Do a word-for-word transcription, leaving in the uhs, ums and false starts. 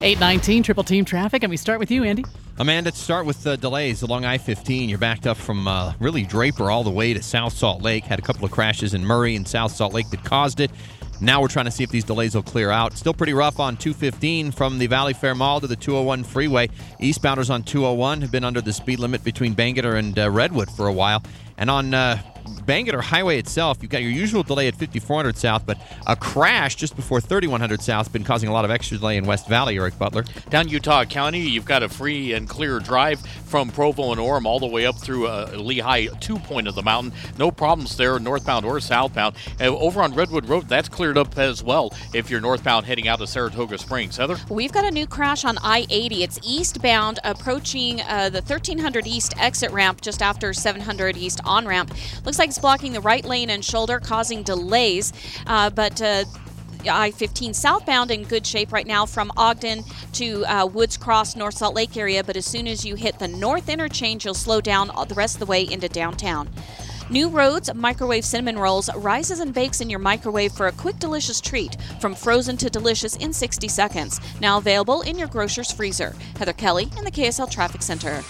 eight nineteen, Triple Team Traffic, and we start with you, Andy. Amanda, to start with uh, delays along I fifteen. You're backed up from uh, really Draper all the way to South Salt Lake. Had a couple of crashes in Murray and South Salt Lake that caused it. Now we're trying to see if these delays will clear out. Still pretty rough on two fifteen from the Valley Fair Mall to the two oh one freeway. Eastbounders on two oh one have been under the speed limit between Bangerter and uh, Redwood for a while. And on uh, Bangerter Highway itself, you've got your usual delay at fifty-four hundred south, but a crash just before thirty-one hundred south has been causing a lot of extra delay in West Valley, Eric Butler. Down Utah County, you've got a free and clear drive from Provo and Orem all the way up through uh, Lehigh two point of the mountain. No problems there, northbound or southbound. Uh, over on Redwood Road, that's cleared up as well if you're northbound heading out to Saratoga Springs. Heather? We've got a new crash on I eighty. It's eastbound approaching uh, the thirteen hundred east exit ramp just after seven hundred east on-ramp. Looks like it's blocking the right lane and shoulder, causing delays, uh, but uh, I fifteen southbound in good shape right now from Ogden to uh, Woods Cross, North Salt Lake area, but as soon as you hit the north interchange, you'll slow down the rest of the way into downtown. New Roads Microwave Cinnamon Rolls rises and bakes in your microwave for a quick, delicious treat, from frozen to delicious in sixty seconds. Now available in your grocer's freezer. Heather Kelly in the K S L Traffic Center.